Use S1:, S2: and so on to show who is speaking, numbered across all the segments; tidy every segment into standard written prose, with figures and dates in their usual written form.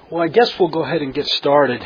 S1: Well, I guess we'll go ahead and get started.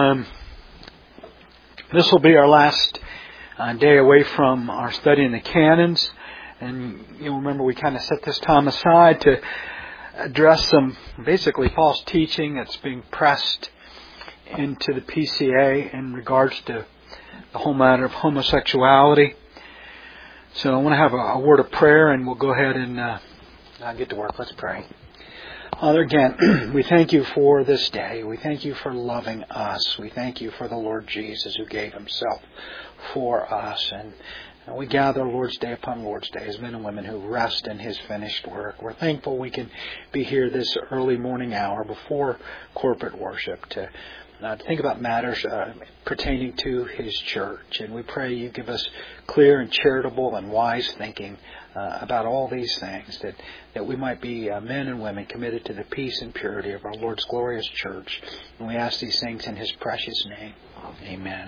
S1: This will be our last day away from our study in the canons. And you'll remember we kind of set this time aside to address some basically false teaching that's being pressed into the PCA in regards to the whole matter of homosexuality. So I want to have a word of prayer, and we'll go ahead and get to work. Let's pray. Father, again, we thank you for this day. We thank you for loving us. We thank you for the Lord Jesus who gave himself for us. And we gather Lord's Day upon Lord's Day as men and women who rest in his finished work. We're thankful we can be here this early morning hour before corporate worship to think about matters pertaining to his church. And we pray you give us clear and charitable and wise thinking about all these things, that we might be men and women committed to the peace and purity of our Lord's glorious church. And we ask these things in his precious name. Amen.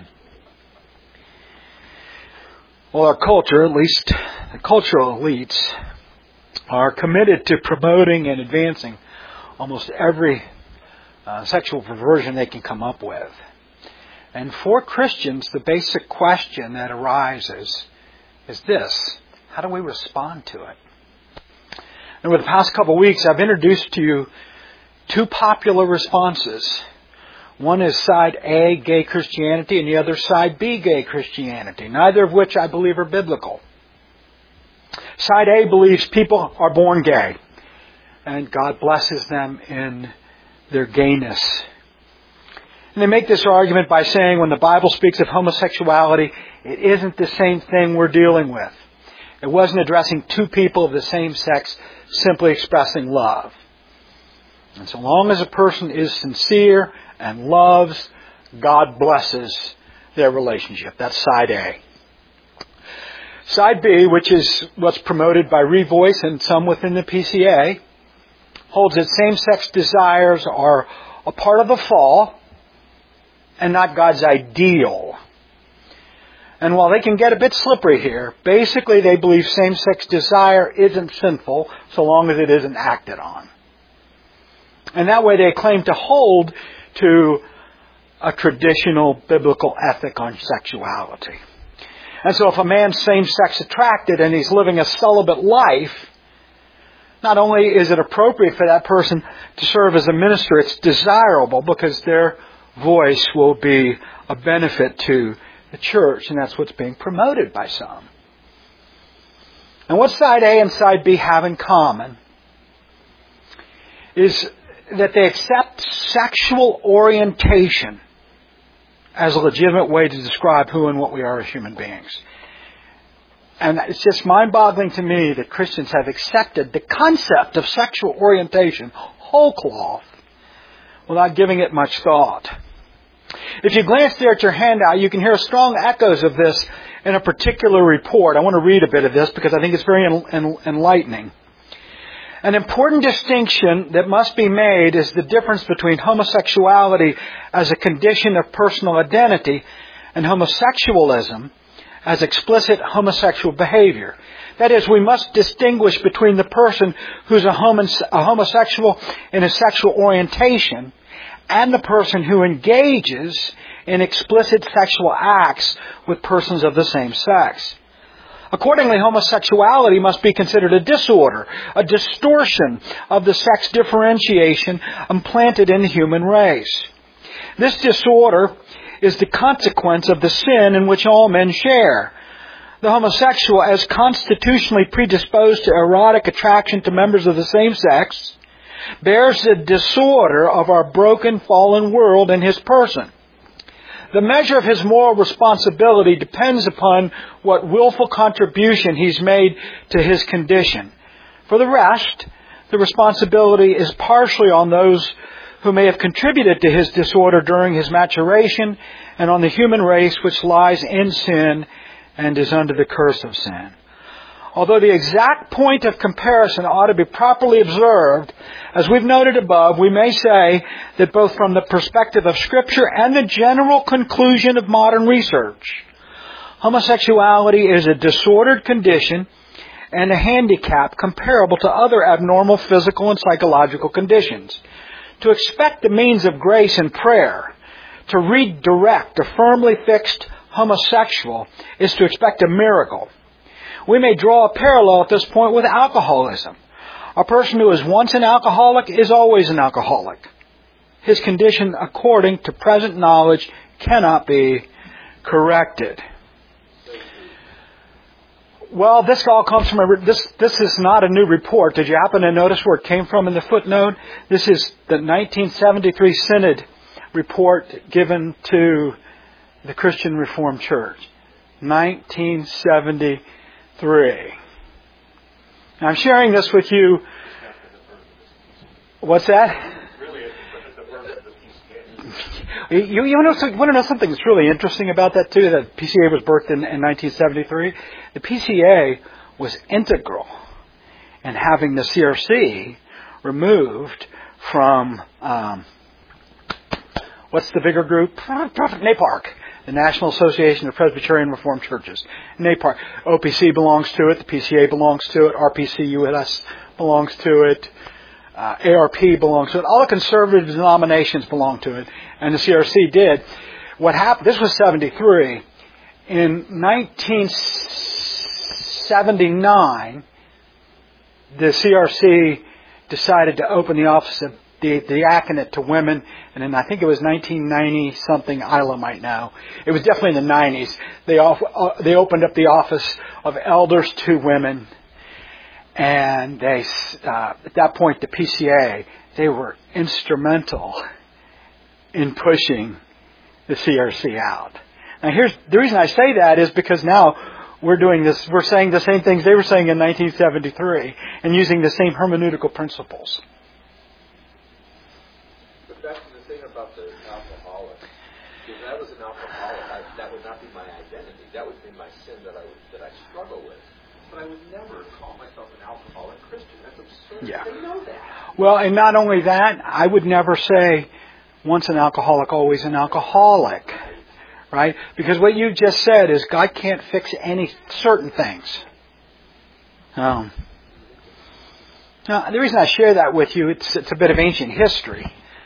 S1: Well, our culture, at least the cultural elites, are committed to promoting and advancing almost every sexual perversion they can come up with. And for Christians, the basic question that arises is this: how do we respond to it? And over the past couple of weeks, I've introduced to you two popular responses. One is side A, gay Christianity, and the other side B, gay Christianity, neither of which I believe are biblical. Side A believes people are born gay, and God blesses them in their gayness. And they make this argument by saying when the Bible speaks of homosexuality, it isn't the same thing we're dealing with. It wasn't addressing two people of the same sex simply expressing love. And so long as a person is sincere and loves, God blesses their relationship. That's side A. Side B, which is what's promoted by Revoice and some within the PCA, holds that same-sex desires are a part of the fall and not God's ideal. And while they can get a bit slippery here, basically they believe same-sex desire isn't sinful so long as it isn't acted on. And that way they claim to hold to a traditional biblical ethic on sexuality. And so if a man's same-sex attracted and he's living a celibate life, not only is it appropriate for that person to serve as a minister, it's desirable because their voice will be a benefit to the church, and that's what's being promoted by some. And what side A and side B have in common is that they accept sexual orientation as a legitimate way to describe who and what we are as human beings. And it's just mind-boggling to me that Christians have accepted the concept of sexual orientation whole cloth without giving it much thought. If you glance there at your handout, you can hear strong echoes of this in a particular report. I want to read a bit of this because I think it's very enlightening. An important distinction that must be made is the difference between homosexuality as a condition of personal identity and homosexualism as explicit homosexual behavior. That is, we must distinguish between the person who's a homosexual in his sexual orientation and the person who engages in explicit sexual acts with persons of the same sex. Accordingly, homosexuality must be considered a disorder, a distortion of the sex differentiation implanted in the human race. This disorder is the consequence of the sin in which all men share. The homosexual, as constitutionally predisposed to erotic attraction to members of the same sex, bears the disorder of our broken, fallen world in his person. The measure of his moral responsibility depends upon what willful contribution he's made to his condition. For the rest, the responsibility is partially on those who may have contributed to his disorder during his maturation and on the human race which lies in sin and is under the curse of sin. Although the exact point of comparison ought to be properly observed, as we've noted above, we may say that both from the perspective of Scripture and the general conclusion of modern research, homosexuality is a disordered condition and a handicap comparable to other abnormal physical and psychological conditions. To expect the means of grace and prayer to redirect a firmly fixed homosexual is to expect a miracle. We may draw a parallel at this point with alcoholism. A person who is once an alcoholic is always an alcoholic. His condition, according to present knowledge, cannot be corrected. Well, this all comes from this is not a new report. Did you happen to notice where it came from in the footnote? This is the 1973 Synod report given to the Christian Reformed Church. 1973. Now, I'm sharing this with you. What's that? You want to know something that's really interesting about that too? That PCA was birthed in 1973. The PCA was integral in having the CRC removed from what's the bigger group? NAPARC, the National Association of Presbyterian Reformed Churches. NAPARC. OPC belongs to it. The PCA belongs to it. RPC-US belongs to it. ARP belongs to it. All the conservative denominations belong to it. And the CRC did. What happened, this was 73. In 1979, the CRC decided to open the office of the diaconate to women. And then I think it was 1990-something, Isla might know. It was definitely in the 90s. They opened up the office of elders to women. And they, at that point, the PCA, they were instrumental in pushing the CRC out. Now, here's the reason I say that is because now we're saying the same things they were saying in 1973 and using the same hermeneutical principles.
S2: But back to the thing about the alcoholic. If I was an alcoholic, that would not be my identity. That would be my sin that I struggle with. But I would never call myself an alcoholic Christian. That's absurd.
S1: Yeah.
S2: They know that.
S1: Well, and not only that, I would never say once an alcoholic, always an alcoholic. Right? Because what you just said is God can't fix any certain things. Now, the reason I share that with you, it's a bit of ancient history.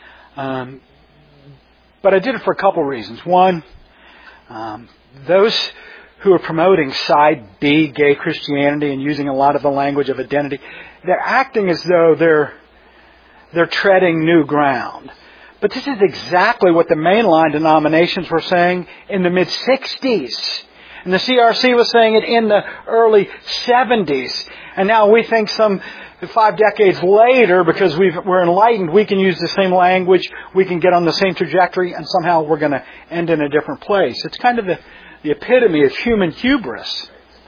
S1: But I did it for a couple reasons. One, those who are promoting side B, gay Christianity, and using a lot of the language of identity, they're acting as though they're treading new ground. But this is exactly what the mainline denominations were saying in the mid-60s. And the CRC was saying it in the early 70s. And now we think some 5 decades later, because we're enlightened, we can use the same language, we can get on the same trajectory, and somehow we're going to end in a different place. It's kind of the epitome of human hubris.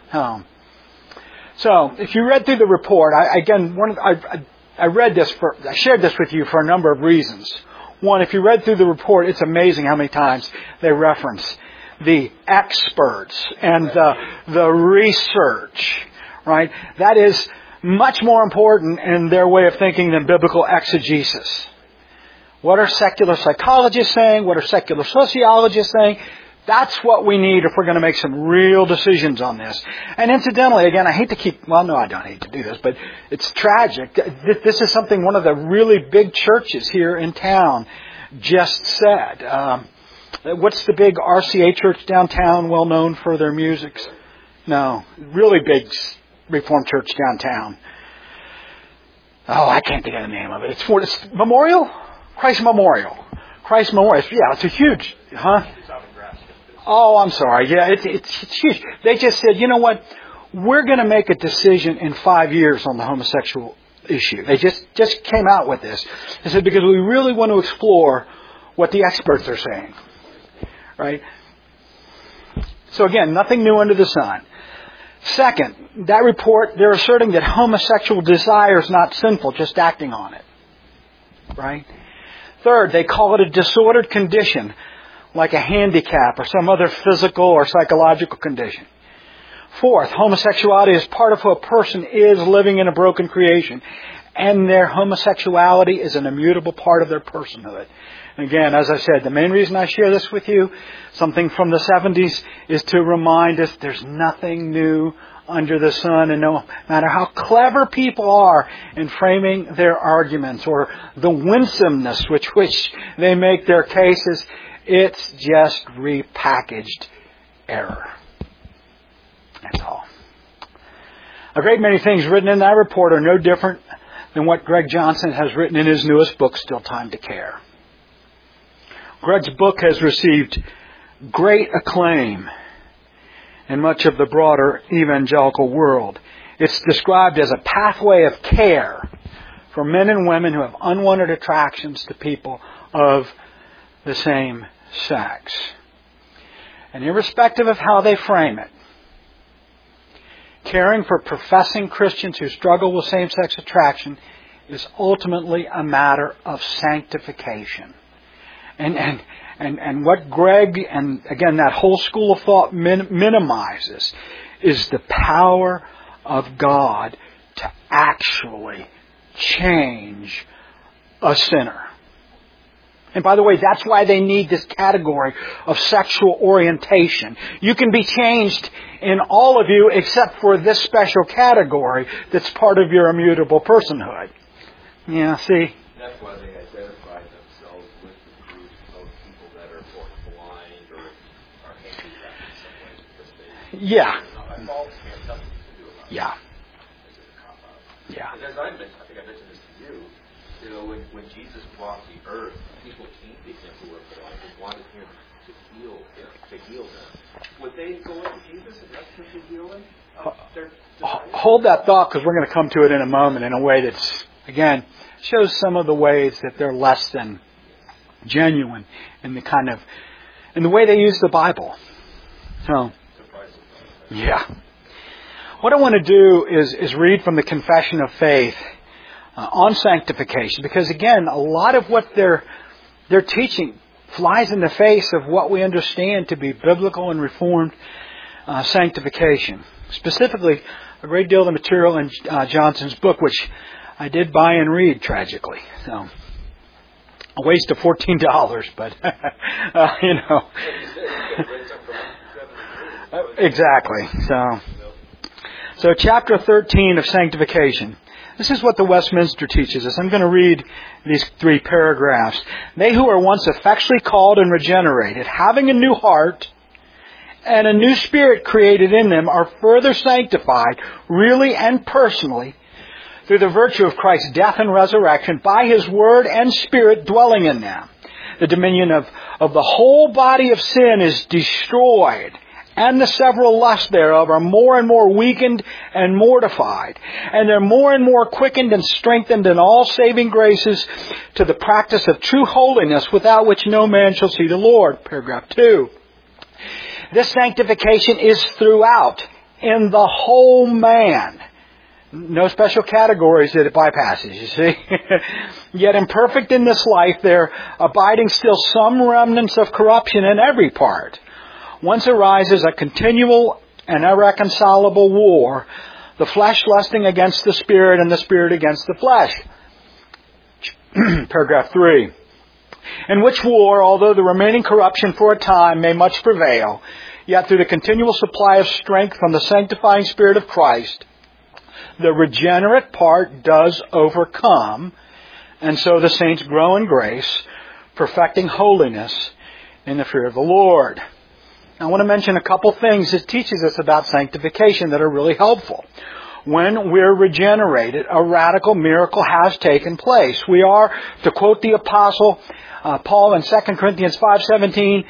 S1: So, if you read through the report, I shared this with you for a number of reasons. One, if you read through the report, it's amazing how many times they reference the experts and the research, right? That is much more important in their way of thinking than biblical exegesis. What are secular psychologists saying? What are secular sociologists saying? That's what we need if we're going to make some real decisions on this. And incidentally, again, I don't hate to do this, but it's tragic. This is something one of the really big churches here in town just said. What's the big RCA church downtown, well known for their music? No, really big Reformed church downtown. Oh, I can't think of the name of it. It's Memorial? Christ Memorial. Christ Memorial. Yeah, it's a huge, Oh, I'm sorry. Yeah, it's huge. They just said, you know what? We're going to make a decision in 5 years on the homosexual issue. They just came out with this. They said, because we really want to explore what the experts are saying. Right? So again, nothing new under the sun. Second, that report, they're asserting that homosexual desire is not sinful, just acting on it. Right? Third, they call it a disordered condition, like a handicap or some other physical or psychological condition. Fourth, homosexuality is part of who a person is living in a broken creation, and their homosexuality is an immutable part of their personhood. And again, as I said, the main reason I share this with you, something from the 70s, is to remind us there's nothing new under the sun, and no matter how clever people are in framing their arguments or the winsomeness with which they make their cases, it's just repackaged error. That's all. A great many things written in that report are no different than what Greg Johnson has written in his newest book, Still Time to Care. Greg's book has received great acclaim in much of the broader evangelical world. It's described as a pathway of care for men and women who have unwanted attractions to people of the same sex. And irrespective of how they frame it, caring for professing Christians who struggle with same-sex attraction is ultimately a matter of sanctification. And what Greg, and again that whole school of thought minimizes, is the power of God to actually change a sinner. And by the way, that's why they need this category of sexual orientation. You can be changed in all of you except for this special category that's part of your immutable personhood. Yeah, see?
S2: That's why they identify themselves with the group of people that are born blind or are handicapped in some way because they...
S1: Yeah.
S2: It's not my fault, they have nothing to do about it.
S1: Yeah.
S2: It's a cop-out.
S1: Yeah.
S2: And as I mentioned, I think I mentioned this to you, when Jesus walked the earth, people came to him who were blind and wanted him to heal them. Would they go to Jesus and ask him to heal them?
S1: Hold that thought, because we're going to come to it in a moment in a way that's, again, shows some of the ways that they're less than genuine in the way they use the Bible. So, yeah. What I want to do is read from the Confession of Faith on sanctification, because again, a lot of what they're teaching flies in the face of what we understand to be biblical and reformed sanctification. Specifically, a great deal of the material in Johnson's book, which I did buy and read, tragically. So, a waste of $14, but exactly. So chapter 13 of Sanctification. This is what the Westminster teaches us. I'm going to read these 3 paragraphs. They who are once effectually called and regenerated, having a new heart and a new spirit created in them, are further sanctified, really and personally, through the virtue of Christ's death and resurrection, by His Word and Spirit dwelling in them. The dominion of the whole body of sin is destroyed, and the several lusts thereof are more and more weakened and mortified. And they're more and more quickened and strengthened in all saving graces to the practice of true holiness, without which no man shall see the Lord. Paragraph 2. This sanctification is throughout, in the whole man. No special categories that it bypasses, you see. Yet imperfect in this life, there abiding still some remnants of corruption in every part. Whence arises a continual and irreconcilable war, the flesh lusting against the Spirit and the Spirit against the flesh. Paragraph 3. In which war, although the remaining corruption for a time may much prevail, yet through the continual supply of strength from the sanctifying Spirit of Christ, the regenerate part does overcome, and so the saints grow in grace, perfecting holiness in the fear of the Lord. I want to mention a couple things it teaches us about sanctification that are really helpful. When we're regenerated, a radical miracle has taken place. We are, to quote the Apostle Paul in 2 Corinthians 5:17,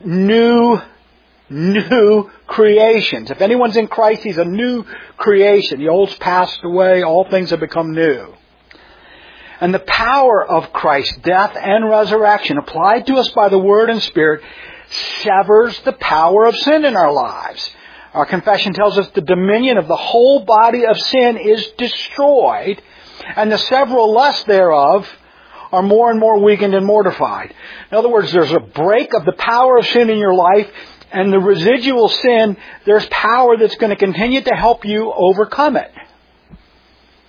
S1: new creations. If anyone's in Christ, he's a new creation. The old's passed away, all things have become new. And the power of Christ's death and resurrection, applied to us by the Word and Spirit, severs the power of sin in our lives. Our confession tells us the dominion of the whole body of sin is destroyed, and the several lusts thereof are more and more weakened and mortified. In other words, there's a break of the power of sin in your life, and the residual sin, there's power that's going to continue to help you overcome it.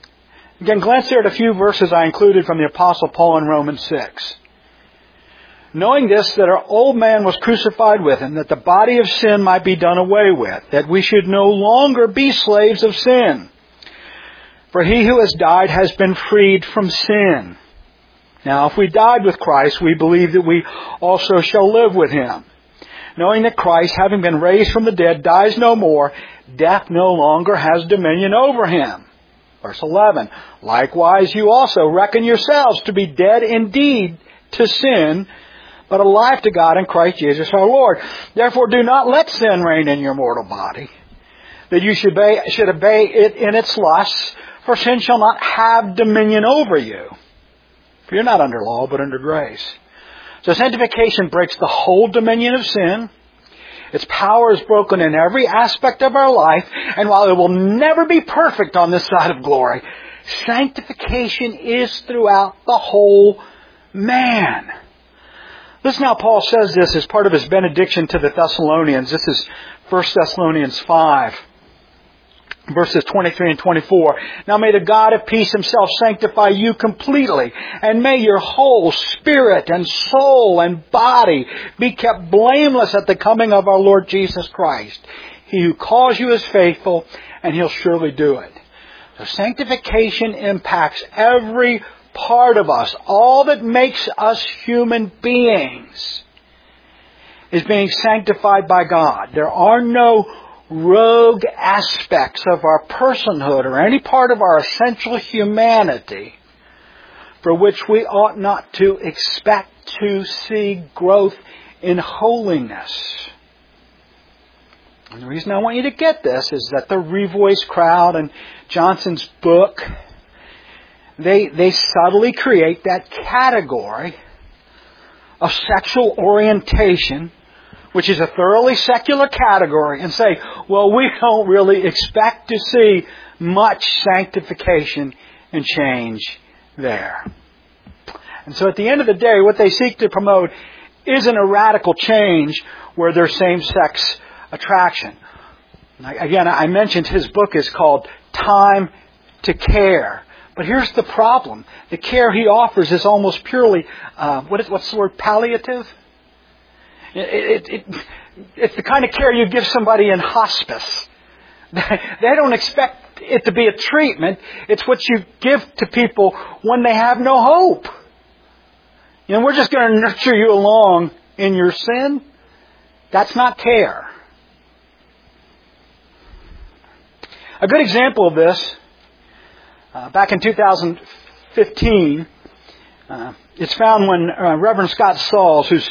S1: Again, glance there at a few verses I included from the Apostle Paul in Romans 6. Knowing this, that our old man was crucified with him, that the body of sin might be done away with, that we should no longer be slaves of sin. For he who has died has been freed from sin. Now, if we died with Christ, we believe that we also shall live with him. Knowing that Christ, having been raised from the dead, dies no more, death no longer has dominion over him. Verse 11, likewise you also reckon yourselves to be dead indeed to sin, but alive to God in Christ Jesus our Lord. Therefore do not let sin reign in your mortal body, that you should obey it in its lusts, for sin shall not have dominion over you. For you're not under law, but under grace. So sanctification breaks the whole dominion of sin. Its power is broken in every aspect of our life, and while it will never be perfect on this side of glory, sanctification is throughout the whole man. Listen how Paul says this as part of his benediction to the Thessalonians. This is 1 Thessalonians 5. Verses 23 and 24. Now may the God of peace himself sanctify you completely, and may your whole spirit and soul and body be kept blameless at the coming of our Lord Jesus Christ. He who calls you is faithful, and he'll surely do it. So sanctification impacts every part of us. All that makes us human beings is being sanctified by God. There are no rogue aspects of our personhood or any part of our essential humanity for which we ought not to expect to see growth in holiness. And the reason I want you to get this is that the Revoice crowd and Johnson's book, they subtly create that category of sexual orientation, which is a thoroughly secular category, and say, well, we don't really expect to see much sanctification and change there. And so at the end of the day, what they seek to promote isn't a radical change where there's same-sex attraction. Again, I mentioned his book is called Time to Care. But here's the problem. The care he offers is almost purely, what's the word, palliative? It's the kind of care you give somebody in hospice. They don't expect it to be a treatment. It's what you give to people when they have no hope. You know, we're just going to nurture you along in your sin. That's not care. A good example of this, back in 2015, it's found when Reverend Scott Sauls, who's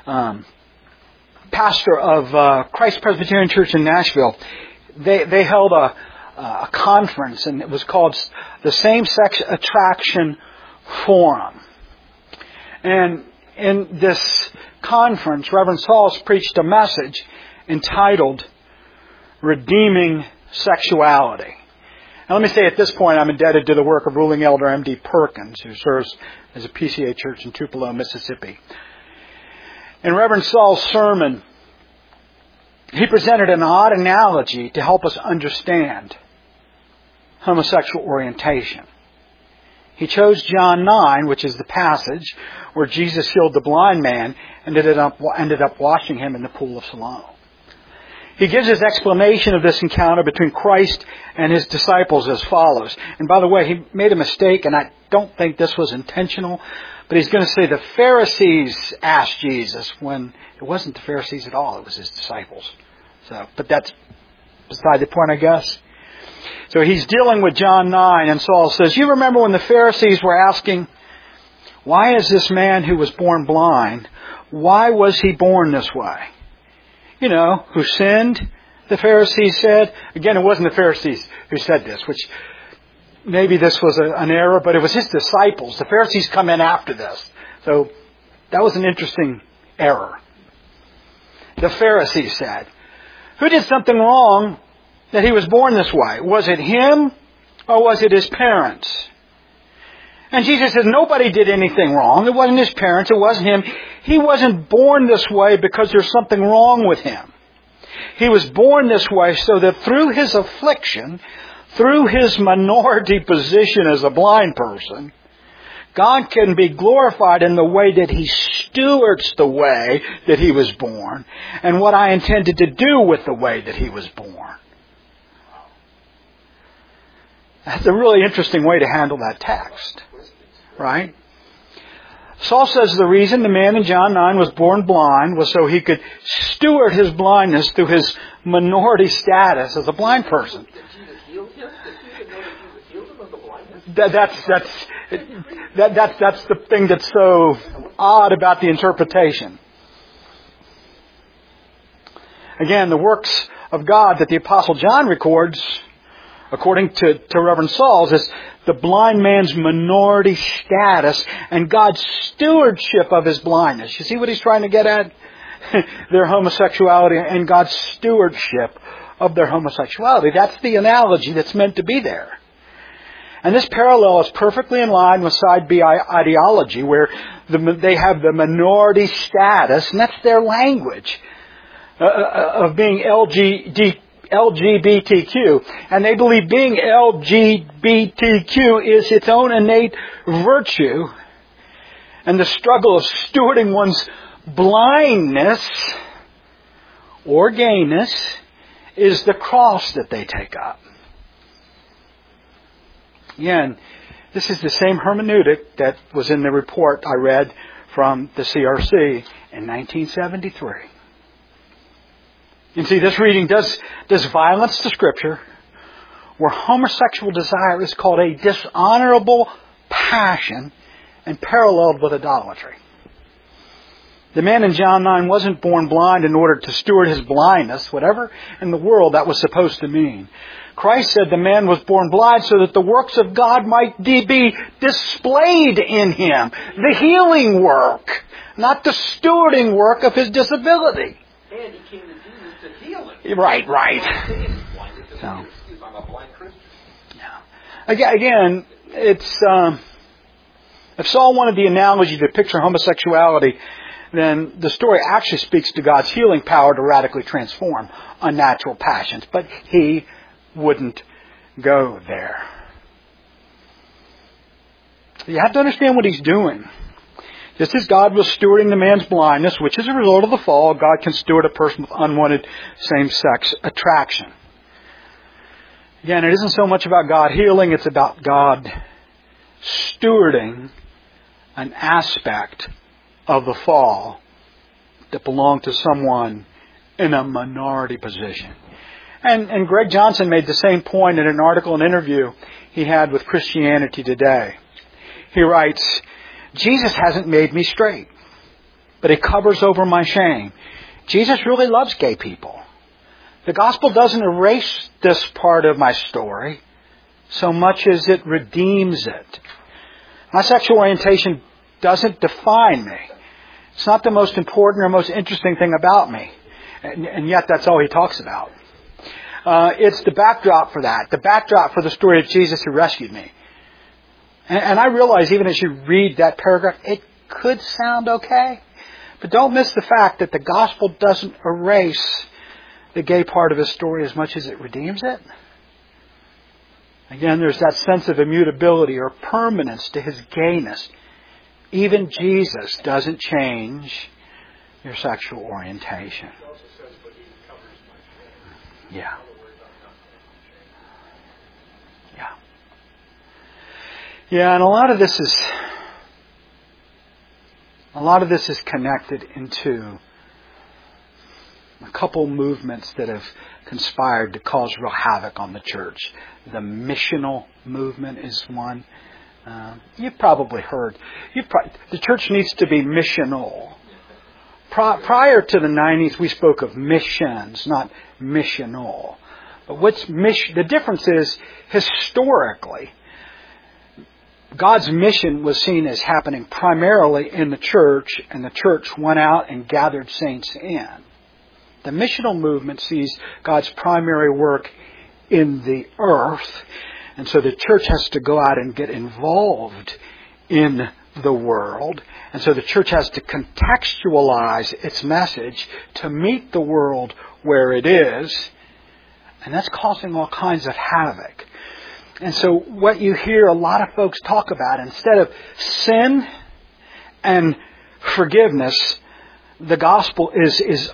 S1: pastor of Christ Presbyterian Church in Nashville, they held a conference, and it was called the Same-Sex Attraction Forum. And in this conference, Reverend Sauls preached a message entitled Redeeming Sexuality. Now let me say at this point I'm indebted to the work of ruling elder M.D. Perkins, who serves as a PCA church in Tupelo, Mississippi. In Reverend Saul's sermon, he presented an odd analogy to help us understand homosexual orientation. He chose John 9, which is the passage where Jesus healed the blind man and ended up washing him in the pool of Siloam. He gives his explanation of this encounter between Christ and his disciples as follows. And by the way, he made a mistake, and I don't think this was intentional, but he's going to say the Pharisees asked Jesus when it wasn't the Pharisees at all, it was his disciples. But that's beside the point, I guess. So he's dealing with John 9, and Saul says, you remember when the Pharisees were asking, why is this man who was born blind, why was he born this way? You know, who sinned, the Pharisees said. Again, it wasn't the Pharisees who said this, which maybe this was an error, but it was his disciples. The Pharisees come in after this. So that was an interesting error. The Pharisees said, who did something wrong that he was born this way? Was it him or was it his parents? And Jesus says nobody did anything wrong. It wasn't his parents. It wasn't him. He wasn't born this way because there's something wrong with him. He was born this way so that through his affliction, through his minority position as a blind person, God can be glorified in the way that He stewards the way that He was born and what I intended to do with the way that He was born. That's a really interesting way to handle that text, right? Saul says the reason the man in John 9 was born blind was so he could steward his blindness through his minority status as a blind person. That's the thing that's so odd about the interpretation. Again, the works of God that the Apostle John records, according to Reverend Saul's, is the blind man's minority status and God's stewardship of his blindness. You see what he's trying to get at? Their homosexuality and God's stewardship of their homosexuality. That's the analogy that's meant to be there. And this parallel is perfectly in line with Side B ideology, where they have the minority status, and that's their language, of being LGBTQ. And they believe being LGBTQ is its own innate virtue. And the struggle of stewarding one's blindness or gayness is the cross that they take up. Again, this is the same hermeneutic that was in the report I read from the CRC in 1973. You see, this reading does violence to Scripture, where homosexual desire is called a dishonorable passion and paralleled with idolatry. The man in John 9 wasn't born blind in order to steward his blindness, whatever in the world that was supposed to mean. Christ said the man was born blind so that the works of God might be displayed in him. The healing work, not the stewarding work of his disability.
S2: And he came to Jesus to heal him.
S1: Right.
S2: I'm a blind Christian.
S1: Yeah. Again, it's if Saul wanted the analogy to picture homosexuality, then the story actually speaks to God's healing power to radically transform unnatural passions. But he wouldn't go there. You have to understand what he's doing. Just as God was stewarding the man's blindness, which is a result of the fall, God can steward a person with unwanted same-sex attraction. Again, it isn't so much about God healing, it's about God stewarding an aspect of the fall that belonged to someone in a minority position. And Greg Johnson made the same point in an article and interview he had with Christianity Today. He writes, Jesus hasn't made me straight, but He covers over my shame. Jesus really loves gay people. The gospel doesn't erase this part of my story so much as it redeems it. My sexual orientation doesn't define me. It's not the most important or most interesting thing about me. And yet that's all he talks about. It's the backdrop for that. The backdrop for the story of Jesus who rescued me. And I realize even as you read that paragraph, it could sound okay. But don't miss the fact that the gospel doesn't erase the gay part of his story as much as it redeems it. Again, there's that sense of immutability or permanence to his gayness. Even Jesus doesn't change your sexual orientation. Yeah. Yeah. Yeah, and a lot of this is connected into a couple movements that have conspired to cause real havoc on the church. The missional movement is one. You've probably heard. The church needs to be missional. Prior to the 90s, we spoke of missions, not missional. But the difference is, historically, God's mission was seen as happening primarily in the church, and the church went out and gathered saints in. The missional movement sees God's primary work in the earth, and so the church has to go out and get involved in the world. And so the church has to contextualize its message to meet the world where it is. And that's causing all kinds of havoc. And so what you hear a lot of folks talk about, instead of sin and forgiveness, the gospel is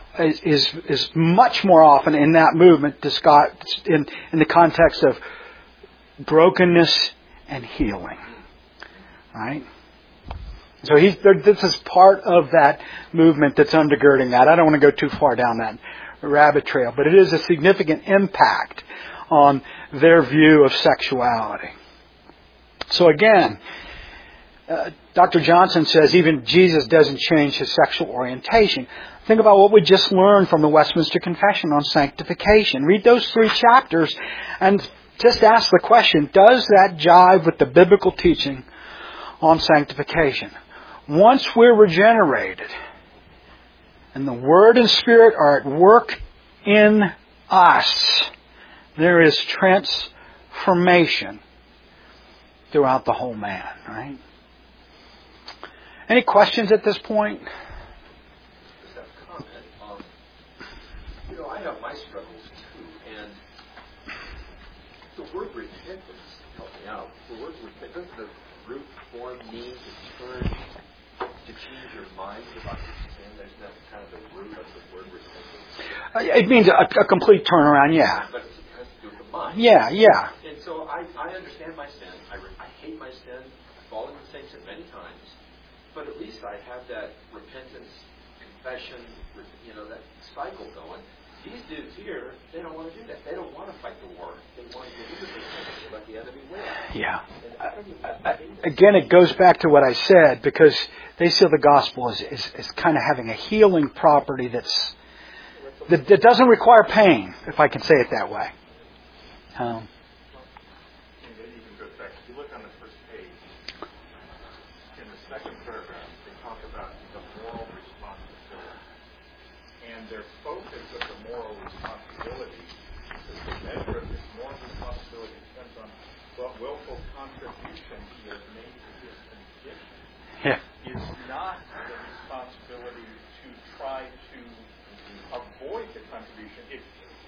S1: much more often in that movement discussed in the context of brokenness and healing. Right? So this is part of that movement that's undergirding that. I don't want to go too far down that rabbit trail, but it is a significant impact on their view of sexuality. So again, Dr. Johnson says even Jesus doesn't change his sexual orientation. Think about what we just learned from the Westminster Confession on sanctification. Read those 3 chapters and just ask the question, does that jive with the biblical teaching on sanctification? Once we're regenerated and the Word and Spirit are at work in us, there is transformation throughout the whole man, right? Any questions at this point?
S2: Just have a comment. I have my struggles too, and the word repentance helped me out. The word repentance, the root form means to change your mind about your sin. There's that kind of the root of the word repentance.
S1: It means a complete turnaround, yeah.
S2: But it has to do with the mind.
S1: Yeah.
S2: And so I understand my sin. I hate my sin. I've fallen in the same sin many times. But at least I have that repentance, confession, that cycle going. These dudes here, they don't want to do that. They don't want to fight the war. They want to get into the sin and let the enemy win.
S1: Yeah. Again, it goes back to what I said, because they see the gospel as kind of having a healing property that doesn't require pain, if I can say it that way.
S3: Maybe you can go back. If you look on the first page, in the second paragraph, they talk about the moral responsibility. And their focus of the moral responsibility is the measure of his moral responsibility depends on what willful contribution he has made to his condition.
S1: Yeah.
S3: Is not the responsibility to try to avoid the contribution. It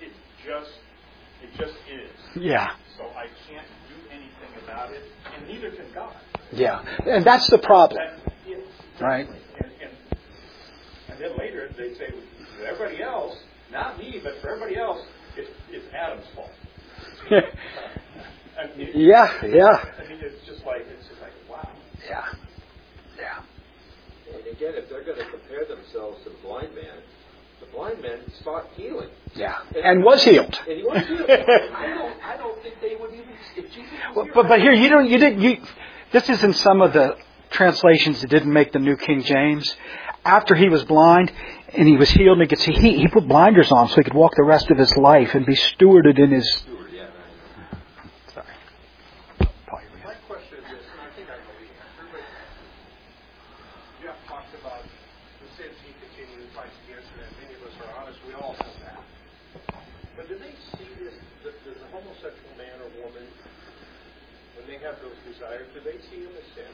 S3: just is.
S1: Yeah.
S3: So I can't do anything about it, and neither can God.
S1: Yeah. And that's the problem. Right.
S3: And then later they say, for everybody else, not me, but for everybody else, it's Adam's fault.
S1: Yeah.
S3: I mean, it's just like wow.
S1: Yeah.
S2: And again, if they're going to compare themselves to the blind man sought healing.
S1: Yeah. And was healed.
S2: And he was healed. I don't think they would even, if Jesus was
S1: Well, but here, this is in some of the translations that didn't make the New King James. After he was blind and he was healed, and he could see, he put blinders on so he could walk the rest of his life and be stewarded in his... Sorry.
S4: My question is this, and I think I know the answer, but Jeff talked about the sins he continually fights against, and many of us are honest, we all have that. But do they see this, does the homosexual man or woman, when they have those desires, do they see them as sin?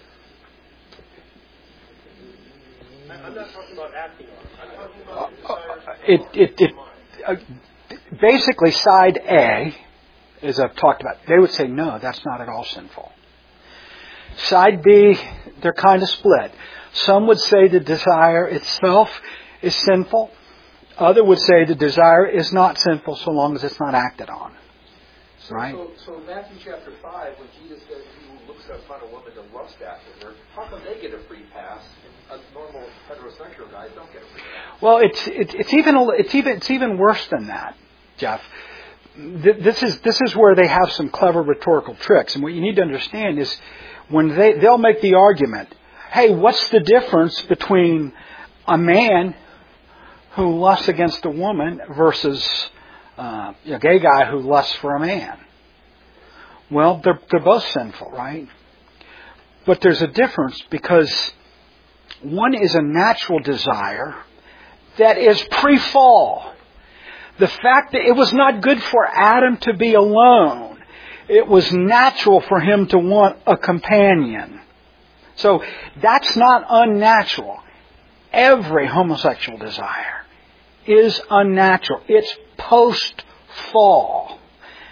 S4: I'm not talking about acting on it. I'm talking about desires.
S1: Basically, side A, as I've talked about, they would say, no, that's not at all sinful. Side B, they're kind of split. Some would say the desire itself is sinful. Other would say the desire is not sinful so long as it's not acted on. Right?
S2: So Matthew chapter 5, when Jesus says he who looks upon a woman to lust after her, how come they get a free pass and normal heterosexual guys don't get a free pass?
S1: Well, it's even worse than that, Jeff. This is where they have some clever rhetorical tricks, and what you need to understand is when they'll make the argument, hey, what's the difference between a man who lusts against a woman versus a gay guy who lusts for a man? Well, they're both sinful, right? But there's a difference, because one is a natural desire that is pre-fall. The fact that it was not good for Adam to be alone, it was natural for him to want a companion. So that's not unnatural. Every homosexual desire is unnatural. It's post-fall.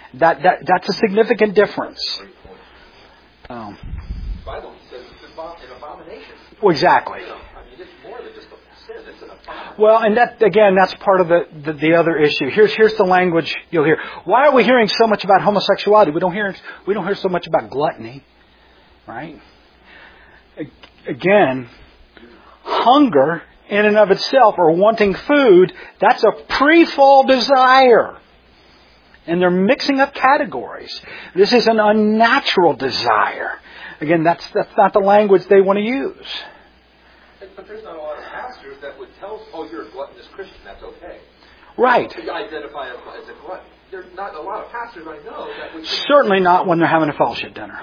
S1: That's a significant difference.
S2: Great point.
S1: Um,
S2: The Bible says it's an abomination.
S1: well, exactly.
S2: You know, I mean, it's more than just a sin. It's an abomination.
S1: Well, and that's part of the other issue. Here's the language you'll hear. Why are we hearing so much about homosexuality? We don't hear so much about gluttony, right? Again, hunger in and of itself, or wanting food, that's a pre-fall desire. And they're mixing up categories. This is an unnatural desire. Again, that's not the language they want to use.
S2: But there's not a lot of pastors that would tell, oh, you're a gluttonous Christian, that's okay.
S1: Right.
S2: You identify as a glutton. There's not a lot of pastors I know that would...
S1: Certainly not when they're having a fellowship dinner.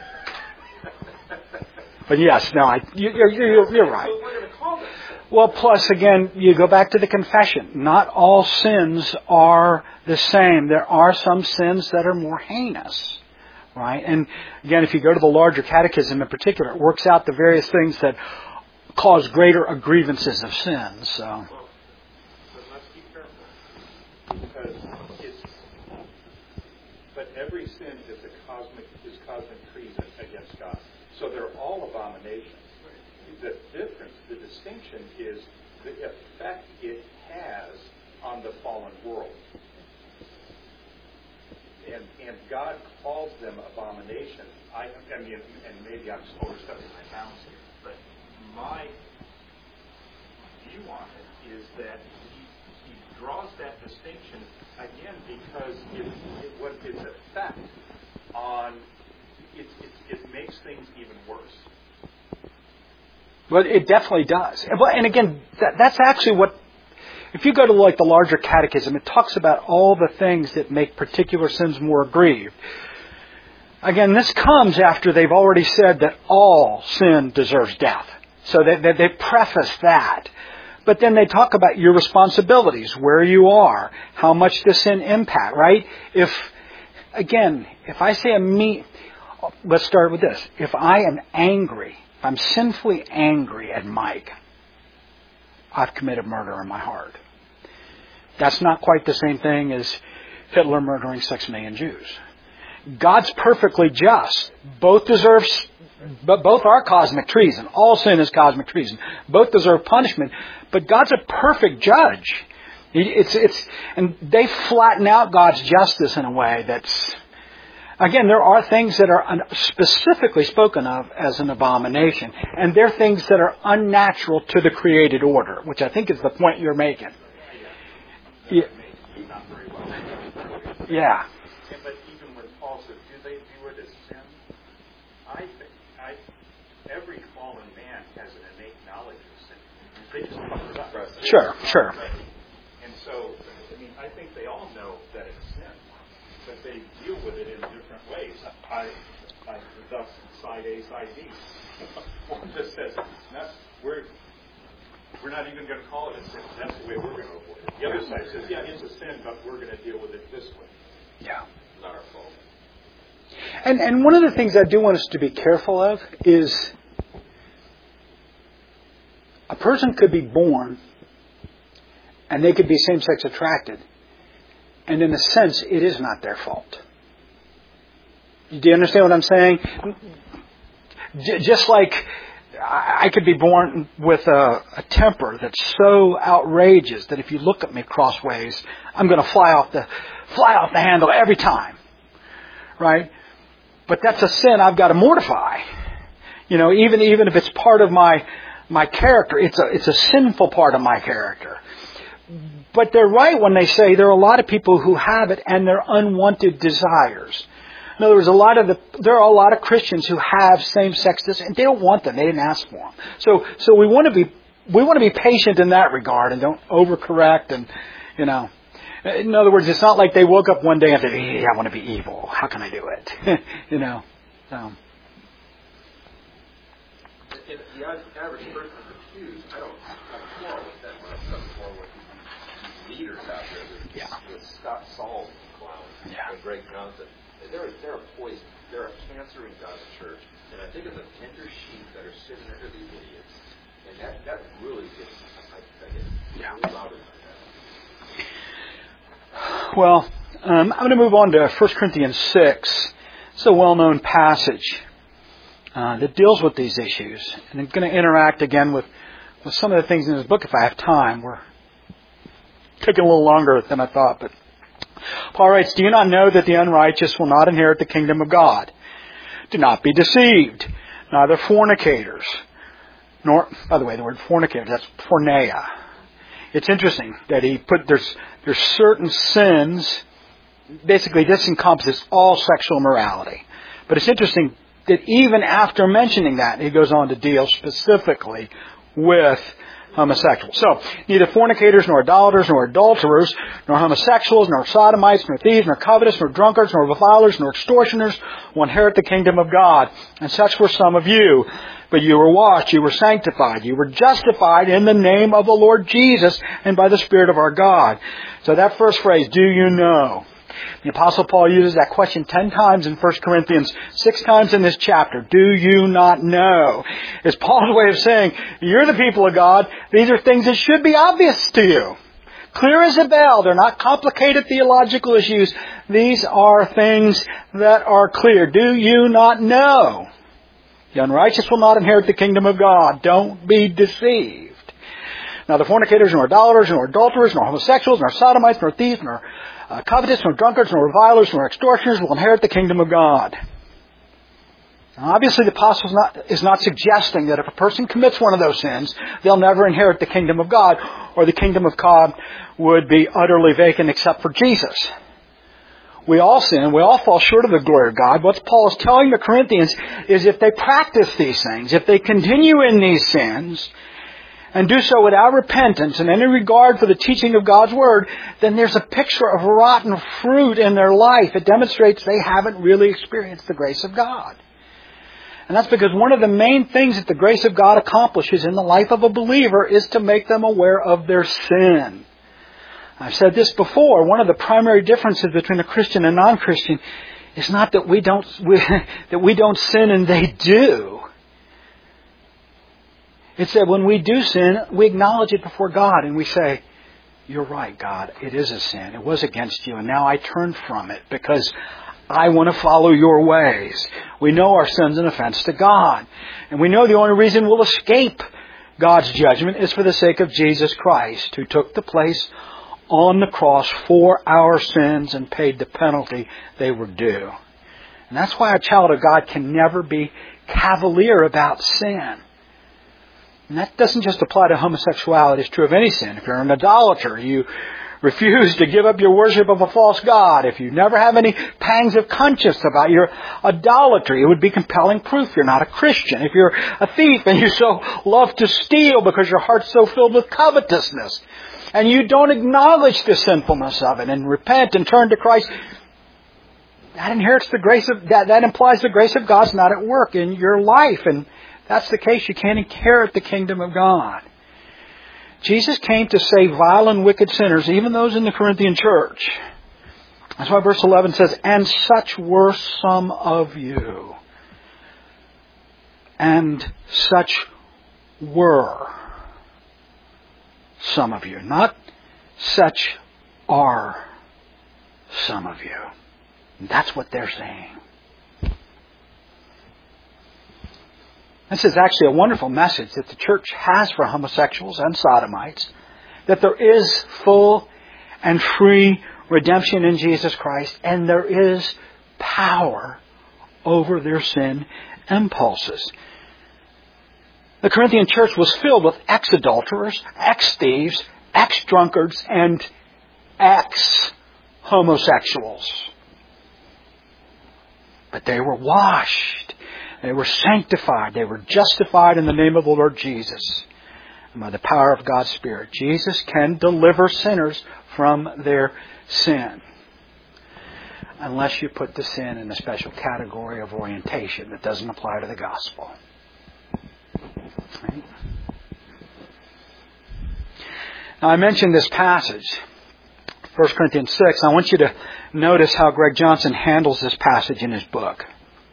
S1: But yes, no, you're right.
S2: So we're going to call this.
S1: Well, plus, again, you go back to the confession. Not all sins are the same. There are some sins that are more heinous, right? And again, if you go to the larger catechism in particular, it works out the various things that cause greater grievances of sin. So,
S3: But let's be careful, because but every sin is cosmic treason against God. So they're all abominations. The difference, the distinction is the effect it has on the fallen world. And God calls them abominations. I mean, and maybe I'm just overstepping my bounds here, but my view on it is that he draws that distinction again because what its effect on it makes things even worse.
S1: well, it definitely does. And again, that's actually what. If you go to like the larger catechism, it talks about all the things that make particular sins more aggrieved. Again, this comes after they've already said that all sin deserves death. So they preface that. But then they talk about your responsibilities, where you are, how much the sin impact, right? If I say let's start with this. If I am angry, if I'm sinfully angry at Mike, I've committed murder in my heart. That's not quite the same thing as Hitler murdering 6 million Jews. God's perfectly just. Both are cosmic treason. All sin is cosmic treason. Both deserve punishment. But God's a perfect judge. And they flatten out God's justice in a way that's... Again, there are things that are specifically spoken of as an abomination. And they're things that are unnatural to the created order, which I think is the point you're making. Yeah. Yeah.
S3: But even when Paul says, do they view it as sin? I think every fallen man has an innate knowledge of sin. They just cover it up.
S1: Sure.
S3: And so, I think they all know that it's sin, but they deal with it in different ways. Thus, side A, side B. One just says, we're not even going to call it a sin. That's the way we're going to avoid it. The other side says, yeah, it's a sin, but we're going to deal with it this way.
S1: Yeah.
S2: Not our fault.
S1: And one of the things I do want us to be careful of is a person could be born and they could be same-sex attracted. And in a sense, it is not their fault. Do you understand what I'm saying? Just like I could be born with a temper that's so outrageous that if you look at me crossways, I'm going to fly off the handle every time, right? But that's a sin I've got to mortify. Even if it's part of my character, it's a sinful part of my character. But they're right when they say there are a lot of people who have it and they're unwanted desires. In other words, there are a lot of Christians who have same-sex desires, and they don't want them. They didn't ask for them. So we want to be patient in that regard and don't overcorrect. And in other words, it's not like they woke up one day and said, "Hey, I want to be evil. How can I do it?" So.
S2: The average person is accused. I don't quarrel with them. I quarrel with these leaders out there. With Scott Saul clown and Greg Johnson. They're a poison. They're a cancer in God's church. And I think of the tender sheep that are sitting under these idiots. And that really gets, I get really louder than that.
S1: Well, I'm going to move on to 1 Corinthians 6. It's a well-known passage that deals with these issues. And I'm going to interact again with some of the things in this book if I have time. We're taking a little longer than I thought. But Paul writes, "Do you not know that the unrighteous will not inherit the kingdom of God? Do not be deceived. Neither fornicators, nor, by the way, the word fornicator, that's porneia. It's interesting that there's certain sins. Basically, this encompasses all sexual immorality. But it's interesting that even after mentioning that, he goes on to deal specifically with homosexuals. So, neither fornicators, nor idolaters, nor adulterers, nor homosexuals, nor sodomites, nor thieves, nor covetous, nor drunkards, nor revilers, nor extortioners will inherit the kingdom of God. And such were some of you. But you were washed, you were sanctified, you were justified in the name of the Lord Jesus and by the Spirit of our God." So that first phrase, "do you know?" The Apostle Paul uses that question 10 times in 1 Corinthians, 6 times in this chapter. Do you not know? It's Paul's way of saying, you're the people of God. These are things that should be obvious to you. Clear as a bell. They're not complicated theological issues. These are things that are clear. Do you not know? The unrighteous will not inherit the kingdom of God. Don't be deceived. Now the fornicators, nor idolaters, nor adulterers, nor homosexuals, nor sodomites, nor thieves, nor covetous, nor drunkards, nor revilers, nor extortioners will inherit the kingdom of God. Now, obviously, the apostle is not suggesting that if a person commits one of those sins, they'll never inherit the kingdom of God, or the kingdom of God would be utterly vacant except for Jesus. We all sin. We all fall short of the glory of God. What Paul is telling the Corinthians is if they practice these things, if they continue in these sins, and do so without repentance and any regard for the teaching of God's Word, then there's a picture of rotten fruit in their life. It demonstrates they haven't really experienced the grace of God. And that's because one of the main things that the grace of God accomplishes in the life of a believer is to make them aware of their sin. I've said this before. One of the primary differences between a Christian and non-Christian is not that we don't sin and they do. It's that when we do sin, we acknowledge it before God and we say, you're right, God, it is a sin. It was against you, and now I turn from it because I want to follow your ways. We know our sin's an offense to God. And we know the only reason we'll escape God's judgment is for the sake of Jesus Christ, who took the place on the cross for our sins and paid the penalty they were due. And that's why a child of God can never be cavalier about sin. And that doesn't just apply to homosexuality. It's true of any sin. If you're an idolater, you refuse to give up your worship of a false god. If you never have any pangs of conscience about your idolatry, it would be compelling proof you're not a Christian. If you're a thief and you so love to steal because your heart's so filled with covetousness, and you don't acknowledge the sinfulness of it and repent and turn to Christ, that inherits the grace of that implies the grace of God's not at work in your life. And that's the case. You can't inherit the kingdom of God. Jesus came to save vile and wicked sinners, even those in the Corinthian church. That's why verse 11 says, "And such were some of you." And such were some of you. Not such are some of you. And that's what they're saying. This is actually a wonderful message that the church has for homosexuals and sodomites, that there is full and free redemption in Jesus Christ, and there is power over their sin impulses. The Corinthian church was filled with ex-adulterers, ex-thieves, ex-drunkards, and ex-homosexuals. But they were washed. They were sanctified. They were justified in the name of the Lord Jesus. And by the power of God's Spirit, Jesus can deliver sinners from their sin. Unless you put the sin in a special category of orientation that doesn't apply to the gospel. Right? Now I mentioned this passage, 1 Corinthians 6. I want you to notice how Greg Johnson handles this passage in his book.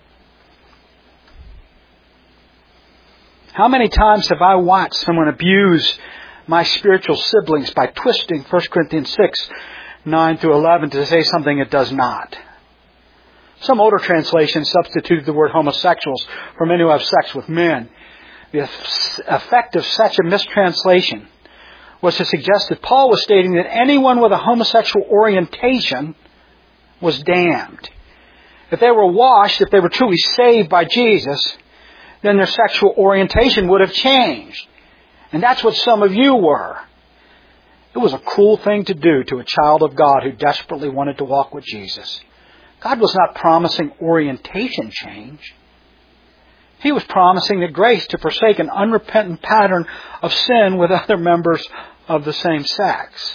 S1: How many times have I watched someone abuse my spiritual siblings by twisting 1 Corinthians 6, 9 through 11 to say something it does not. Some older translations substituted the word homosexuals for men who have sex with men. The effect of such a mistranslation was to suggest that Paul was stating that anyone with a homosexual orientation was damned. If they were washed, if they were truly saved by Jesus, then their sexual orientation would have changed. And that's what some of you were. It was a cruel thing to do to a child of God who desperately wanted to walk with Jesus. God was not promising orientation change. He was promising the grace to forsake an unrepentant pattern of sin with other members of the same sex.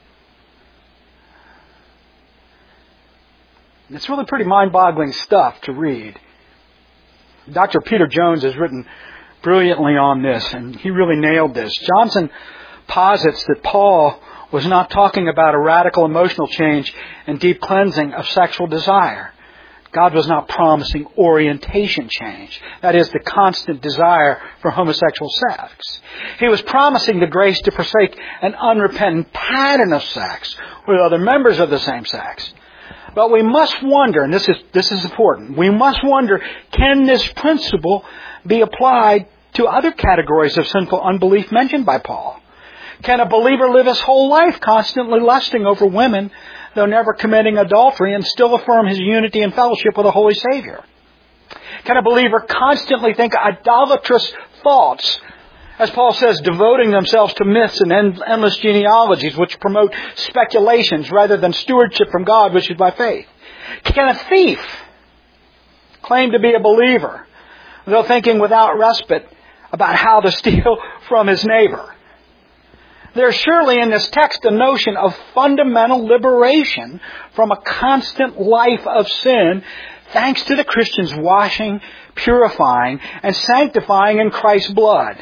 S1: It's really pretty mind-boggling stuff to read. Dr. Peter Jones has written brilliantly on this, and he really nailed this. Johnson posits that Paul was not talking about a radical emotional change and deep cleansing of sexual desire. God was not promising orientation change. That is, the constant desire for homosexual sex. He was promising the grace to forsake an unrepentant pattern of sex with other members of the same sex. But we must wonder, and this is important, we must wonder, can this principle be applied to other categories of sinful unbelief mentioned by Paul? Can a believer live his whole life constantly lusting over women, though never committing adultery, and still affirm his unity and fellowship with the Holy Savior? Can a believer constantly think idolatrous thoughts, as Paul says, devoting themselves to myths and endless genealogies which promote speculations rather than stewardship from God, which is by faith? Can a thief claim to be a believer, though thinking without respite about how to steal from his neighbor? There's surely in this text a notion of fundamental liberation from a constant life of sin, thanks to the Christian's washing, purifying, and sanctifying in Christ's blood.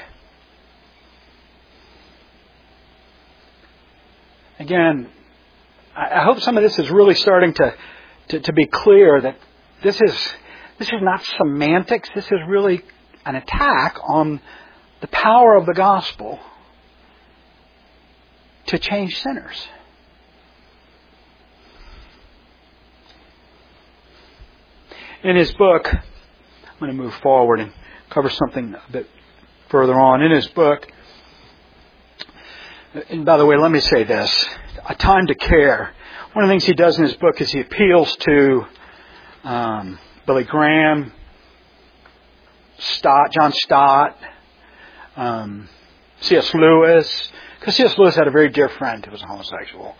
S1: Again, I hope some of this is really starting to be clear that this is not semantics. This is really an attack on the power of the gospel to change sinners. In his book, I'm going to move forward and cover something a bit further on. In his book, and by the way, let me say this, A Time to Care. One of the things he does in his book is he appeals to Billy Graham, John Stott, C.S. Lewis, because C.S. Lewis had a very dear friend who was a homosexual.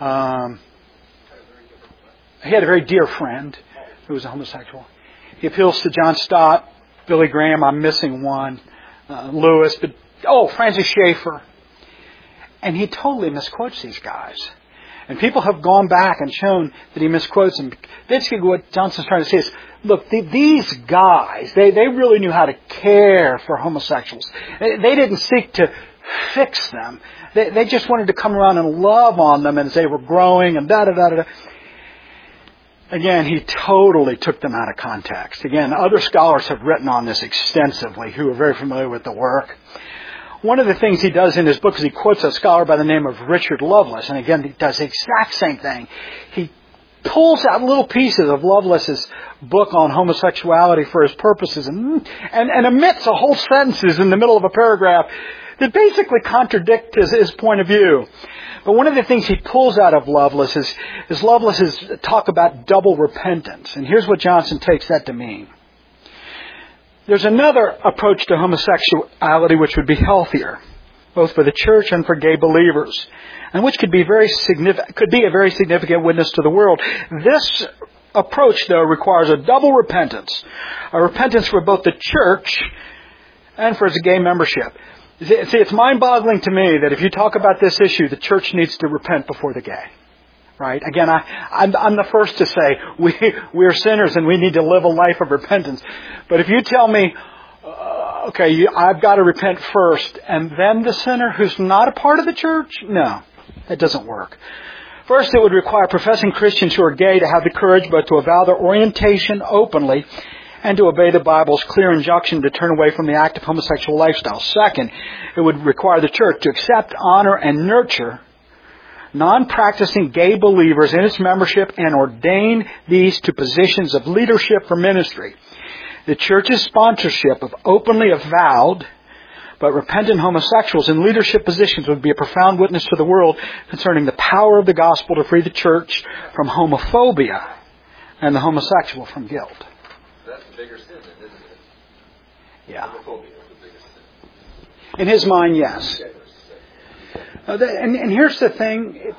S1: He had a very dear friend who was a homosexual. He appeals to John Stott, Billy Graham, I'm missing one, Lewis, Francis Schaeffer. And he totally misquotes these guys. And people have gone back and shown that he misquotes them. Basically what Johnson's trying to say is, look, these guys, they really knew how to care for homosexuals. They didn't seek to fix them. They just wanted to come around and love on them as they were growing and da-da-da-da-da. Again, he totally took them out of context. Again, other scholars have written on this extensively who are very familiar with the work. One of the things he does in his book is he quotes a scholar by the name of Richard Lovelace. And again, he does the exact same thing. He pulls out little pieces of Lovelace's book on homosexuality for his purposes and omits a whole sentences in the middle of a paragraph that basically contradict his point of view. But one of the things he pulls out of Lovelace is Lovelace's talk about double repentance. And here's what Johnson takes that to mean. There's another approach to homosexuality which would be healthier, both for the church and for gay believers, and which could be a very significant witness to the world. This approach, though, requires a double repentance, a repentance for both the church and for its gay membership. See, it's mind-boggling to me that if you talk about this issue, the church needs to repent before the gay. Right? Again, I'm the first to say we're sinners and we need to live a life of repentance. But if you tell me, I've got to repent first and then the sinner who's not a part of the church, no, that doesn't work. First, it would require professing Christians who are gay to have the courage both to avow their orientation openly and to obey the Bible's clear injunction to turn away from the active homosexual lifestyle. Second, it would require the church to accept, honor, and nurture non-practicing gay believers in its membership and ordain these to positions of leadership for ministry. The church's sponsorship of openly avowed but repentant homosexuals in leadership positions would be a profound witness to the world concerning the power of the gospel to free the church from homophobia and the homosexual from guilt.
S2: That's a bigger sin, then, isn't it?
S1: Yeah.
S2: Homophobia is the biggest sin.
S1: In his mind, yes. And here's the thing.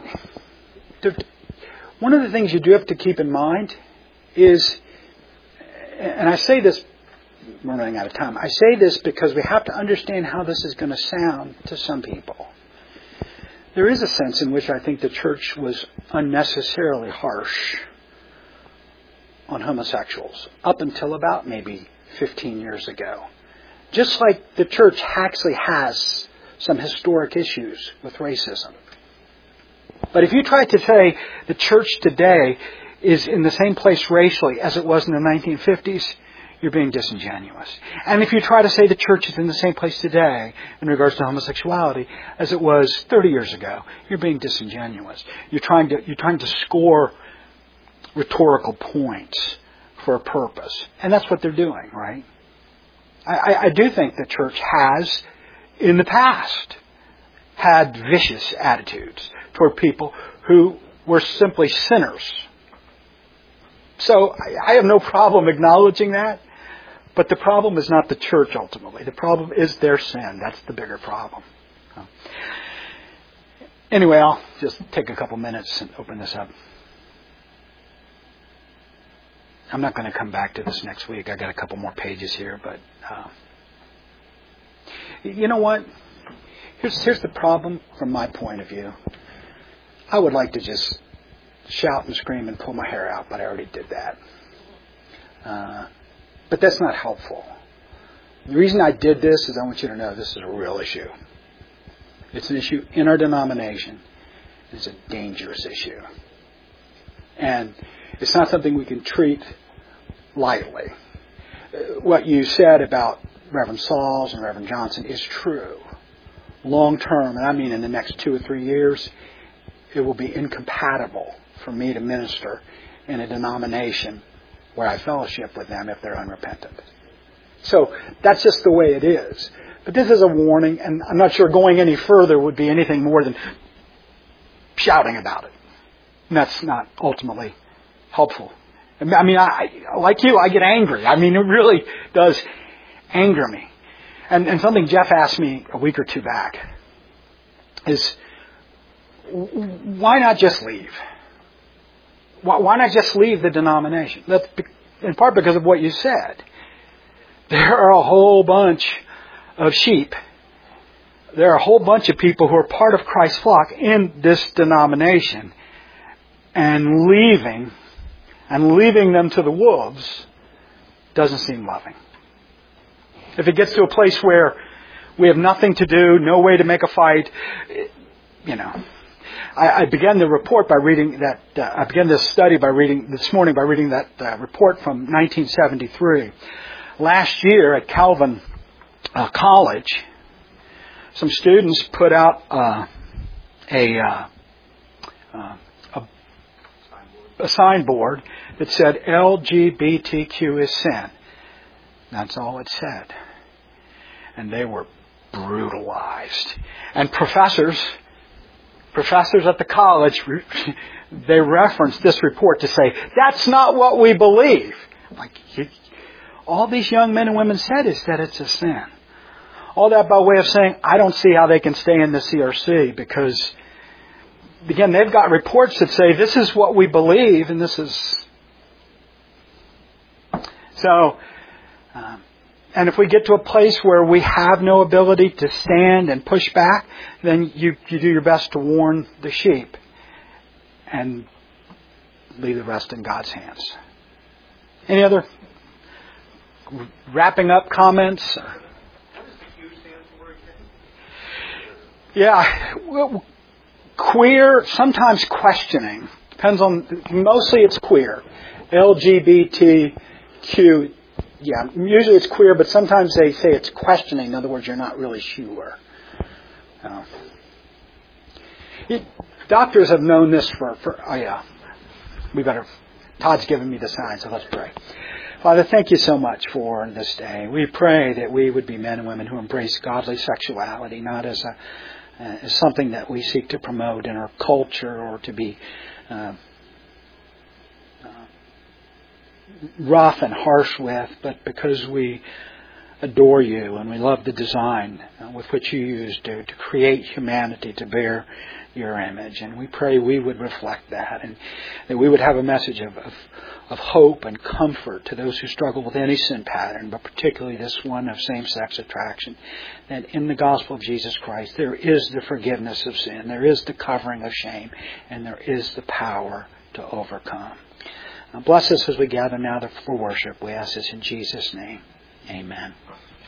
S1: One of the things you do have to keep in mind is, and I say this, we're running out of time. I say this because we have to understand how this is going to sound to some people. There is a sense in which I think the church was unnecessarily harsh on homosexuals up until about maybe 15 years ago. Just like the church actually has some historic issues with racism. But if you try to say the church today is in the same place racially as it was in the 1950s, you're being disingenuous. And if you try to say the church is in the same place today in regards to homosexuality as it was 30 years ago, you're being disingenuous. You're trying to score rhetorical points for a purpose. And that's what they're doing, right? I do think the church has, in the past, had vicious attitudes toward people who were simply sinners. So I have no problem acknowledging that. But the problem is not the church ultimately. The problem is their sin. That's the bigger problem. Anyway, I'll just take a couple minutes and open this up. I'm not going to come back to this next week. I got a couple more pages here, but you know what? Here's the problem from my point of view. I would like to just shout and scream and pull my hair out, but I already did that. But that's not helpful. The reason I did this is I want you to know this is a real issue. It's an issue in our denomination. It's a dangerous issue. And it's not something we can treat lightly. What you said about Reverend Sauls and Reverend Johnson is true. Long term, and I mean in the next 2 or 3 years, it will be incompatible for me to minister in a denomination where I fellowship with them if they're unrepentant. So that's just the way it is. But this is a warning, and I'm not sure going any further would be anything more than shouting about it. And that's not ultimately helpful. I mean, like you, I get angry. I mean, it really does anger me. And something Jeff asked me a week or two back is, why not just leave? Why not just leave the denomination? That's in part because of what you said. There are a whole bunch of sheep. There are a whole bunch of people who are part of Christ's flock in this denomination. And leaving them to the wolves doesn't seem loving. If it gets to a place where we have nothing to do, no way to make a fight, you know. I began the report by reading that. I began this study this morning by reading that report from 1973. Last year at Calvin College, some students put out a signboard that said LGBTQ is sin. That's all it said. And they were brutalized. And professors at the college, they referenced this report to say, that's not what we believe. Like, all these young men and women said is that it's a sin. All that by way of saying, I don't see how they can stay in the CRC because, again, they've got reports that say this is what we believe and this is... So, and if we get to a place where we have no ability to stand and push back, then you do your best to warn the sheep and leave the rest in God's hands. Any other wrapping up comments?
S3: What does the Q stand for again?
S1: Yeah, well, queer, sometimes questioning. Depends on, mostly it's queer. LGBTQ. Yeah, usually it's queer, but sometimes they say it's questioning. In other words, you're not really sure. Doctors have known this for oh yeah. Todd's giving me the sign, so let's pray. Father, thank you so much for this day. We pray that we would be men and women who embrace godly sexuality, not as something that we seek to promote in our culture or to be rough and harsh with, but because we adore you and we love the design with which you used to create humanity to bear your image. And we pray we would reflect that and that we would have a message of hope and comfort to those who struggle with any sin pattern, but particularly this one of same-sex attraction. That in the gospel of Jesus Christ there is the forgiveness of sin, there is the covering of shame, and there is the power to overcome. Now bless us as we gather now for worship. We ask this in Jesus' name. Amen.